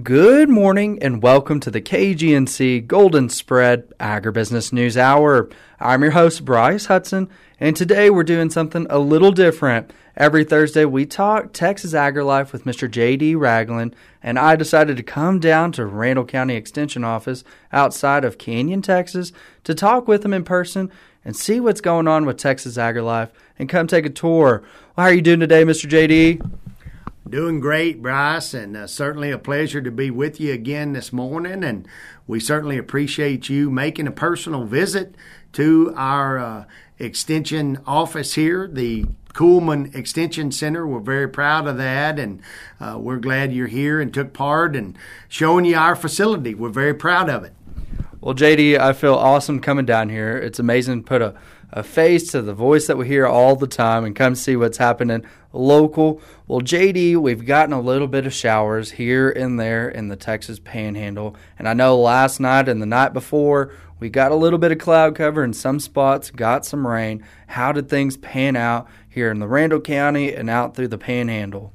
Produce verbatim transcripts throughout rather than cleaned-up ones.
Good morning and welcome to the K G N C Golden Spread Agribusiness News Hour. I'm your host, Bryce Hudson, and today we're doing something a little different. Every Thursday we talk Texas AgriLife with Mister J D Ragland, and I decided to come down to Randall County Extension Office outside of Canyon, Texas, to talk with him in person and see what's going on with Texas AgriLife and come take a tour. Well, how are you doing today, Mister J D? Doing great, Bryce, and uh, certainly a pleasure to be with you again this morning. And we certainly appreciate you making a personal visit to our uh, extension office here, the Kuhlman Extension Center. We're very proud of that, and uh, we're glad you're here and took part and showing you our facility. We're very proud of it. Well, J D, I feel awesome coming down here. It's amazing to put a, a face to the voice that we hear all the time and come see what's happening local. Well, J D, we've gotten a little bit of showers here and there in the Texas Panhandle, and I know last night and the night before we got a little bit of cloud cover in some spots, got some rain. How did things pan out here in the Randall County and out through the Panhandle?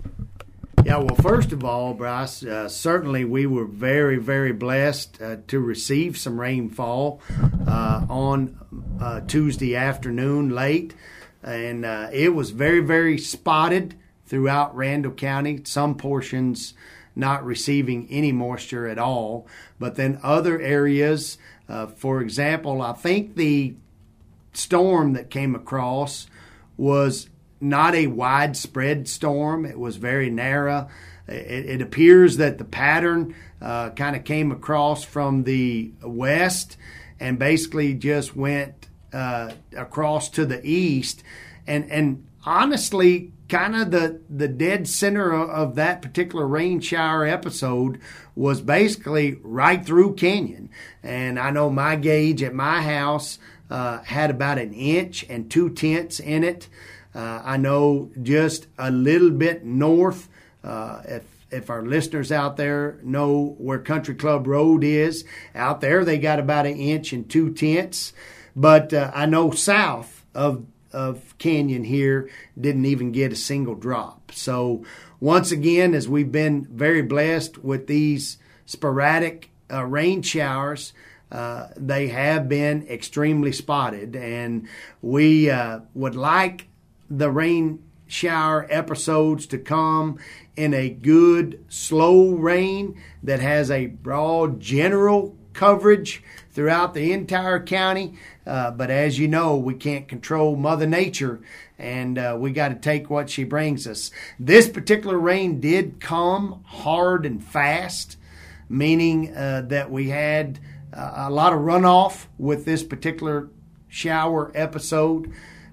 Yeah, well, first of all, Bryce, uh, certainly we were very, very blessed uh, to receive some rainfall uh, on uh, Tuesday afternoon late. And uh, it was very, very spotted throughout Randall County, some portions not receiving any moisture at all. But then other areas, uh, for example, I think the storm that came across was not a widespread storm. It was very narrow. It, it appears that the pattern uh, kind of came across from the west and basically just went uh, across to the east. And and honestly, kind of the, the dead center of, of that particular rain shower episode was basically right through Canyon. And I know my gauge at my house uh, had about an inch and two tenths in it. Uh, I know just a little bit north, uh, if if our listeners out there know where Country Club Road is, out there they got about an inch and two tenths. But uh, I know south of of Canyon here didn't even get a single drop. So once again, as we've been very blessed with these sporadic uh, rain showers, uh, they have been extremely spotted, and we uh, would like the rain shower episodes to come in a good slow rain that has a broad general coverage throughout the entire county. Uh, but as you know, we can't control Mother Nature, and uh, we got to take what she brings us. This particular rain did come hard and fast, meaning uh, that we had uh, a lot of runoff with this particular shower episode,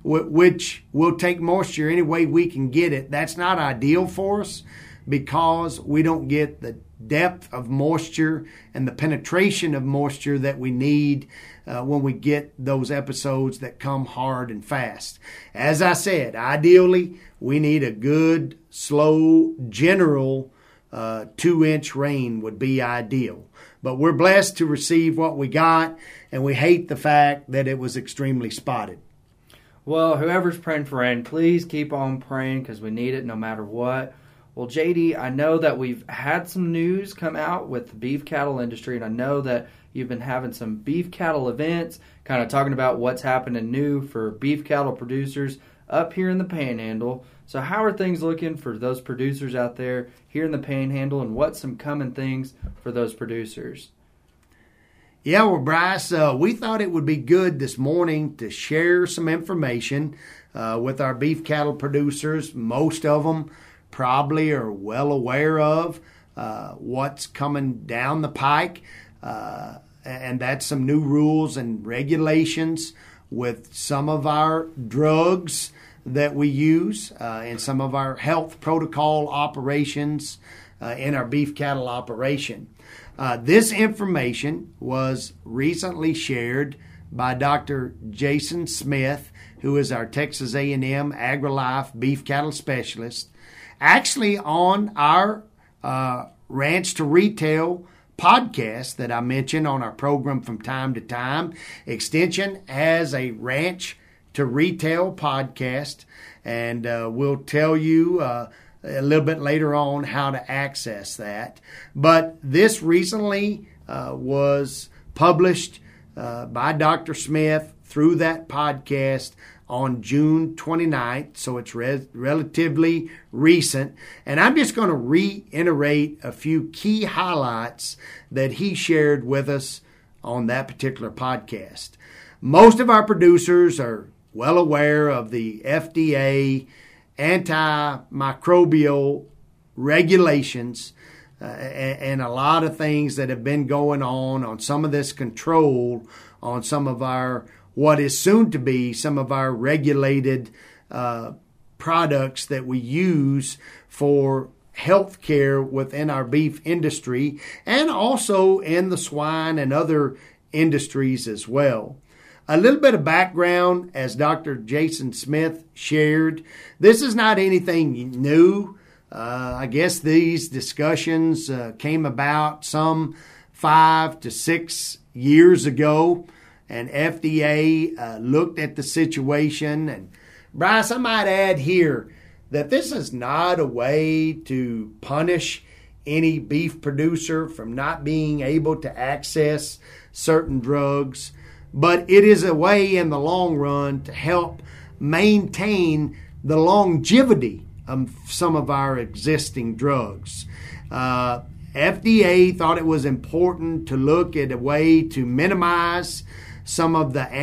which will take moisture any way we can get it. That's not ideal for us because we don't get the depth of moisture and the penetration of moisture that we need uh, when we get those episodes that come hard and fast. As I said, ideally, we need a good, slow, general uh, two-inch rain would be ideal. But we're blessed to receive what we got, and we hate the fact that it was extremely spotted. Well, whoever's praying for rain, please keep on praying because we need it no matter what. Well, J D, I know that we've had some news come out with the beef cattle industry, and I know that you've been having some beef cattle events, kind of talking about what's happening new for beef cattle producers up here in the Panhandle. So how are things looking for those producers out there here in the Panhandle, and what's some coming things for those producers? Yeah, well, Bryce, uh, we thought it would be good this morning to share some information uh, with our beef cattle producers. Most of them probably are well aware of uh, what's coming down the pike, uh, and that's some new rules and regulations with some of our drugs that we use uh, and some of our health protocol operations uh, in our beef cattle operation. Uh, this information was recently shared by Doctor Jason Smith, who is our Texas A and M AgriLife beef cattle specialist, actually on our uh, Ranch to Retail podcast that I mentioned on our program from time to time. Extension has a Ranch to Retail podcast, and uh, we'll tell you uh, a little bit later on how to access that. But this recently uh, was published uh, by Doctor Smith through that podcast on June twenty-ninth, so it's re- relatively recent. And I'm just going to reiterate a few key highlights that he shared with us on that particular podcast. Most of our producers are well aware of the F D A antimicrobial regulations uh, and, and a lot of things that have been going on on some of this control on some of our, what is soon to be some of our regulated uh, products that we use for health care within our beef industry and also in the swine and other industries as well. A little bit of background, as Doctor Jason Smith shared. This is not anything new. Uh, I guess these discussions uh, came about some five to six years ago, and F D A uh, looked at the situation. And Bryce, I might add here that this is not a way to punish any beef producer from not being able to access certain drugs, but it is a way in the long run to help maintain the longevity of some of our existing drugs. Uh, F D A thought it was important to look at a way to minimize some of the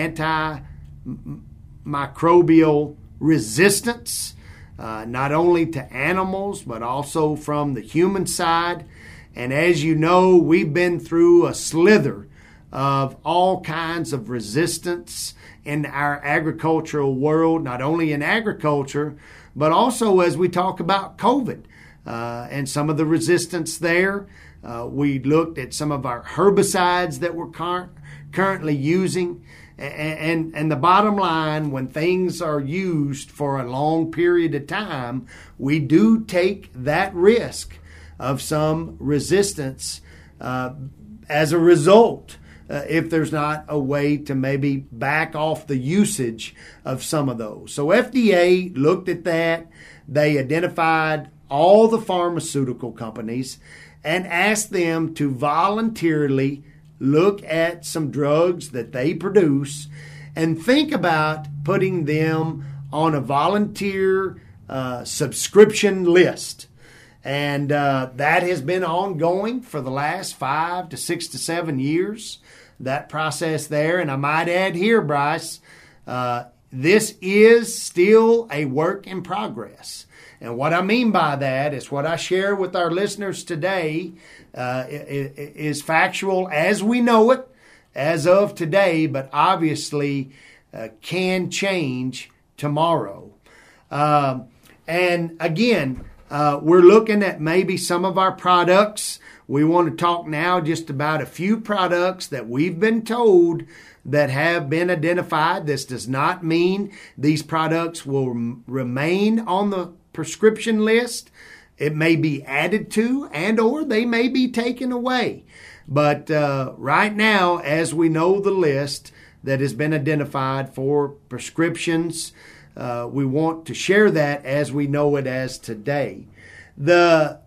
antimicrobial resistance, uh, not only to animals, but also from the human side. And as you know, we've been through a slither of all kinds of resistance in our agricultural world, not only in agriculture, but also as we talk about COVID uh, and some of the resistance there. Uh, we looked at some of our herbicides that we're cur- currently using. And, and, and the bottom line, when things are used for a long period of time, we do take that risk of some resistance uh, as a result. Uh, if there's not a way to maybe back off the usage of some of those. So F D A looked at that. They identified all the pharmaceutical companies and asked them to voluntarily look at some drugs that they produce and think about putting them on a volunteer uh, subscription list. And uh, that has been ongoing for the last five to six to seven years. That process there. And I might add here, Bryce, uh, this is still a work in progress. And what I mean by that is what I share with our listeners today uh, is factual as we know it as of today, but obviously uh, can change tomorrow. Um, and again, uh, we're looking at maybe some of our products. We want to talk now just about a few products that we've been told that have been identified. This does not mean these products will m- remain on the prescription list. It may be added to and or they may be taken away. But uh, right now, as we know the list that has been identified for prescriptions, uh, we want to share that as we know it as today. The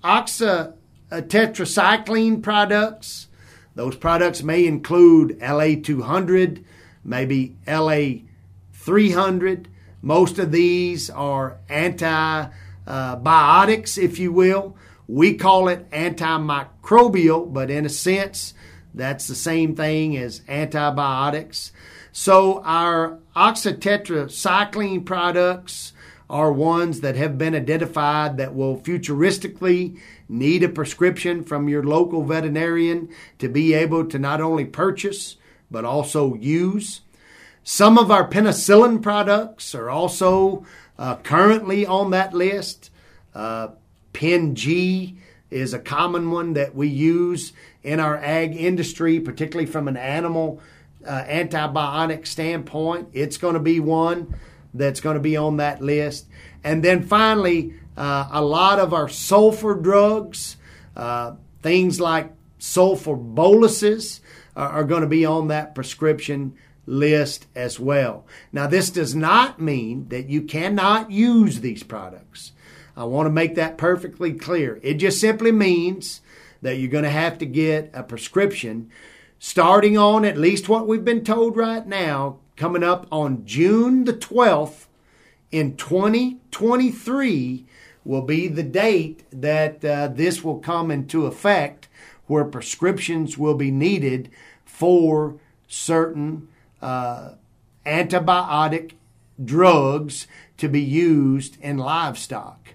oxa Uh, tetracycline products. Those products may include L A two hundred, maybe L A three hundred. Most of these are antibiotics, if you will. We call it antimicrobial, but in a sense, that's the same thing as antibiotics. So our oxytetracycline products are ones that have been identified that will futuristically need a prescription from your local veterinarian to be able to not only purchase, but also use. Some of our penicillin products are also uh, currently on that list. Uh, Pen-G is a common one that we use in our ag industry, particularly from an animal uh, antibiotic standpoint. It's going to be one that's going to be on that list. And then finally, uh, a lot of our sulfur drugs, uh, things like sulfur boluses, are, are going to be on that prescription list as well. Now, this does not mean that you cannot use these products. I want to make that perfectly clear. It just simply means that you're going to have to get a prescription starting on at least what we've been told right now, coming up on June the twelfth in twenty twenty-three will be the date that uh, this will come into effect, where prescriptions will be needed for certain uh, antibiotic drugs to be used in livestock.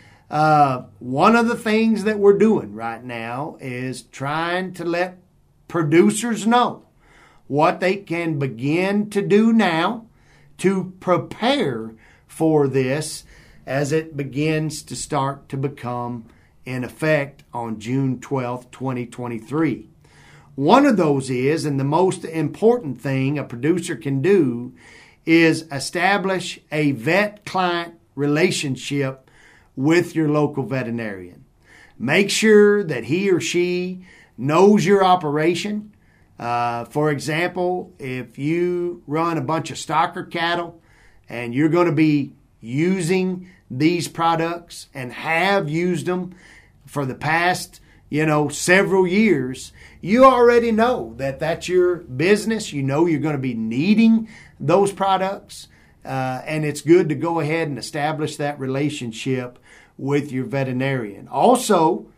Uh, one of the things that we're doing right now is trying to let producers know what they can begin to do now to prepare for this as it begins to start to become in effect on June twelfth, twenty twenty-three. One of those is, and the most important thing a producer can do, is establish a vet-client relationship with your local veterinarian. Make sure that he or she knows your operation. Uh, for example, if you run a bunch of stocker cattle and you're going to be using these products and have used them for the past, you know, several years, you already know that that's your business. You know you're going to be needing those products, uh, and it's good to go ahead and establish that relationship with your veterinarian. Also,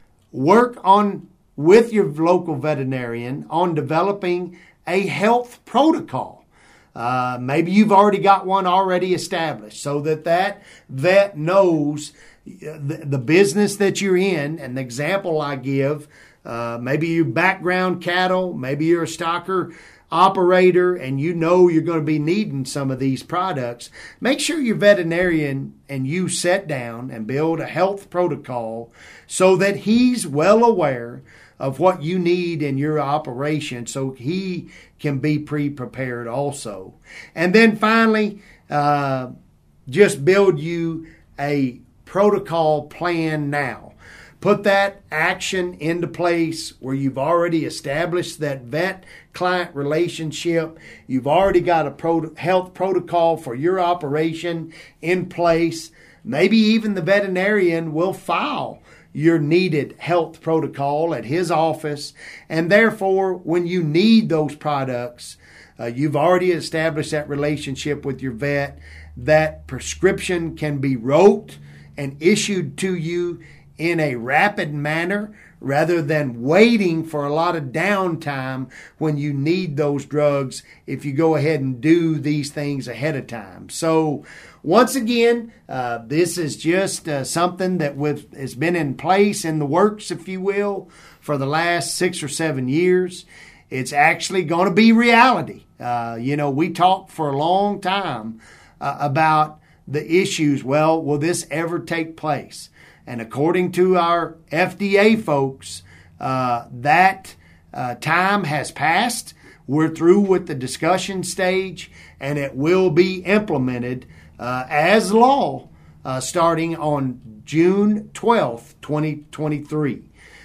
work on with your local veterinarian on developing a health protocol. Uh, maybe you've already got one already established so that that vet knows the, the business that you're in. And the example I give, uh, maybe you background cattle, maybe you're a stocker operator and you know you're going to be needing some of these products. Make sure your veterinarian and you sit down and build a health protocol so that he's well aware of what you need in your operation so he can be pre-prepared also. And then finally, uh, just build you a protocol plan now. Put that action into place where you've already established that vet-client relationship. You've already got a pro- health protocol for your operation in place. Maybe even the veterinarian will file your needed health protocol at his office. And therefore, when you need those products, uh, you've already established that relationship with your vet. That prescription can be wrote and issued to you in a rapid manner rather than waiting for a lot of downtime when you need those drugs if you go ahead and do these things ahead of time. So once again, uh, this is just uh, something that with, has been in place, in the works, if you will, for the last six or seven years. It's actually going to be reality. Uh, you know, we talked for a long time uh, about the issues. Well, will this ever take place? And according to our F D A folks, uh, that uh, time has passed. We're through with the discussion stage, and it will be implemented uh, as law uh, starting on June twelfth, twenty twenty-three.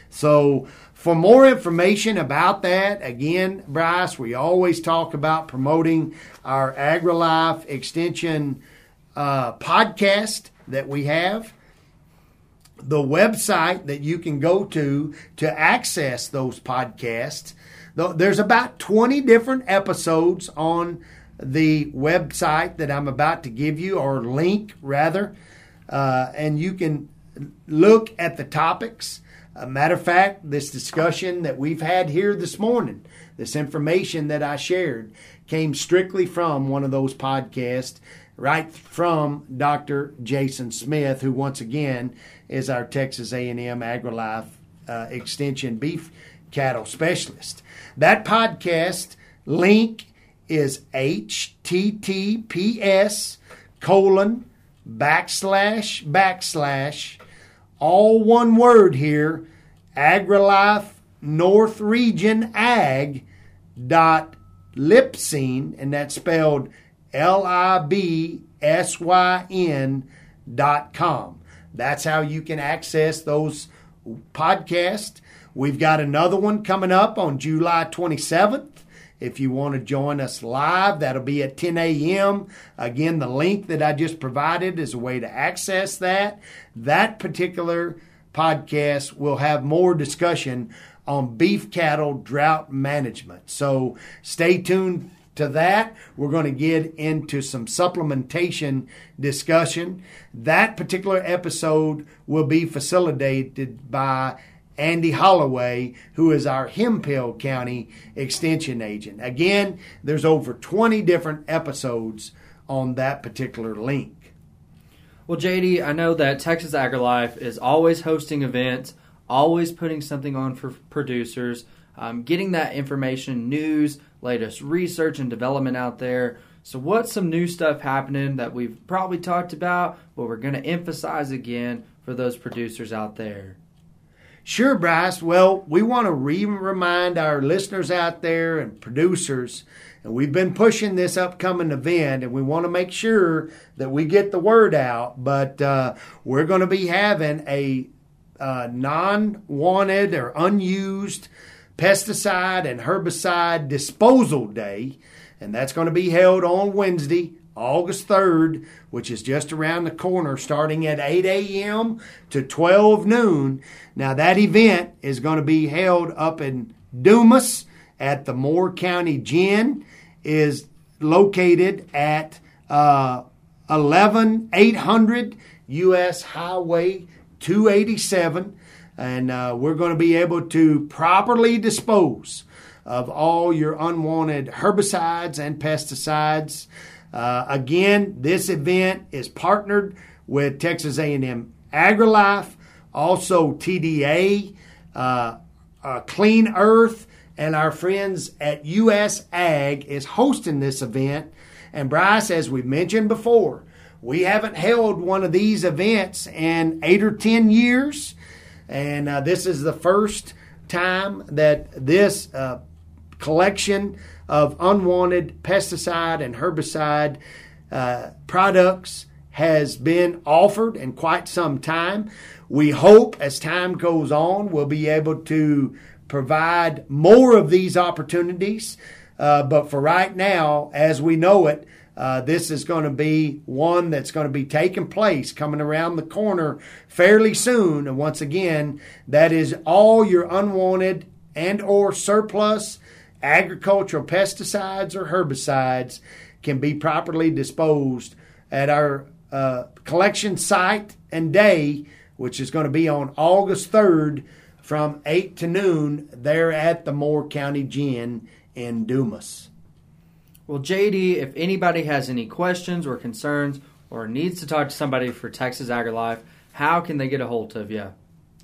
So for more information about that, again, Bryce, we always talk about promoting our AgriLife Extension uh, podcast that we have. The website that you can go to to access those podcasts, there's about twenty different episodes on the website that I'm about to give you, or link rather, uh, and you can look at the topics. A matter of fact, this discussion that we've had here this morning, this information that I shared, came strictly from one of those podcasts, right from Doctor Jason Smith, who once again is our Texas A and M AgriLife uh, Extension beef cattle specialist. That podcast link is H T T P S colon backslash backslash all one word here, AgriLife North Region Ag dot Libsyn, and that's spelled L I B S Y N dot com. That's how you can access those podcasts. We've got another one coming up on July twenty-seventh, If you want to join us live, that'll be at ten a.m. Again, the link that I just provided is a way to access that. That particular podcast will have more discussion on beef cattle drought management. So stay tuned to that. We're going to get into some supplementation discussion. That particular episode will be facilitated by Andy Holloway, who is our Hemphill County Extension Agent. Again, there's over twenty different episodes on that particular link. Well, J D, I know that Texas AgriLife is always hosting events, always putting something on for producers, um, getting that information, news, latest research and development out there. So what's some new stuff happening that we've probably talked about, but we're going to emphasize again for those producers out there? Sure, Bryce. Well, we want to re- remind our listeners out there and producers, and we've been pushing this upcoming event, and we want to make sure that we get the word out. But uh, we're going to be having a uh, non-wanted or unused pesticide and herbicide disposal day, and that's going to be held on Wednesday, August third, which is just around the corner, starting at eight a.m. to twelve noon. Now, that event is going to be held up in Dumas at the Moore County Gin, is located at uh, eleven eight hundred U S Highway two eighty-seven, and uh, we're going to be able to properly dispose of all your unwanted herbicides and pesticides. Uh, again, this event is partnered with Texas A and M AgriLife, also T D A, uh, uh, Clean Earth, and our friends at U S Ag is hosting this event. And Bryce, as we mentioned before, we haven't held one of these events in eight or ten years, and uh, this is the first time that this uh, collection of unwanted pesticide and herbicide uh, products has been offered in quite some time. We hope as time goes on, we'll be able to provide more of these opportunities. Uh, but for right now, as we know it, uh, this is going to be one that's going to be taking place coming around the corner fairly soon. And once again, that is all your unwanted and or surplus agricultural pesticides or herbicides can be properly disposed at our uh, collection site and day, which is going to be on August third from eight to noon there at the Moore County Gin in Dumas. Well, J D, if anybody has any questions or concerns or needs to talk to somebody for Texas AgriLife, how can they get a hold of you?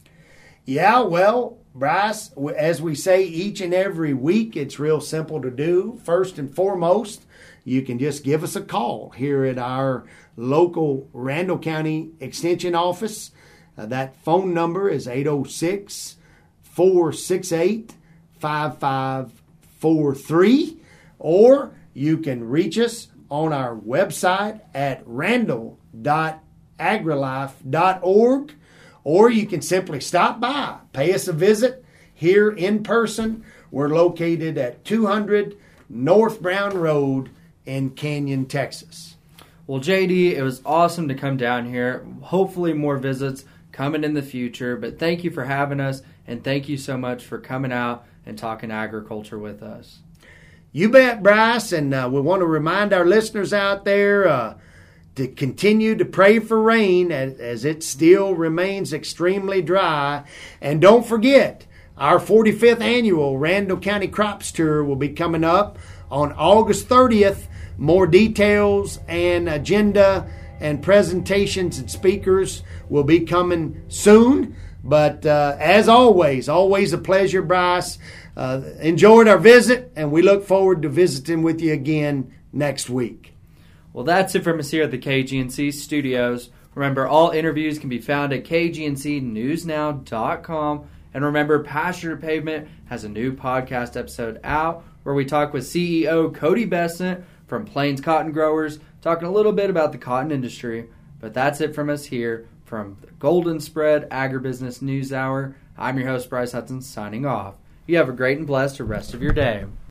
Yeah, well, Bryce, as we say each and every week, it's real simple to do. First and foremost, you can just give us a call here at our local Randall County Extension office. Uh, that phone number is eight oh six, four six eight, five five four three. Or you can reach us on our website at randall dot agrilife dot org. Or you can simply stop by, pay us a visit here in person. We're located at two hundred North Brown Road in Canyon, Texas. Well, J D, it was awesome to come down here. Hopefully more visits coming in the future. But thank you for having us, and thank you so much for coming out and talking agriculture with us. You bet, Bryce. And uh, we want to remind our listeners out there uh, to continue to pray for rain as, as it still remains extremely dry. And don't forget, our forty-fifth annual Randall County Crops Tour will be coming up on August thirtieth. More details and agenda and presentations and speakers will be coming soon. But uh, as always, always a pleasure, Bryce. Uh, enjoyed our visit, and we look forward to visiting with you again next week. Well, that's it from us here at the K G N C studios. Remember, all interviews can be found at k g n c news now dot com. And remember, Pasture to Pavement has a new podcast episode out where we talk with C E O Cody Besant from Plains Cotton Growers, talking a little bit about the cotton industry. But that's it from us here from the Golden Spread Agribusiness News Hour. I'm your host, Bryce Hudson, signing off. You have a great and blessed rest of your day.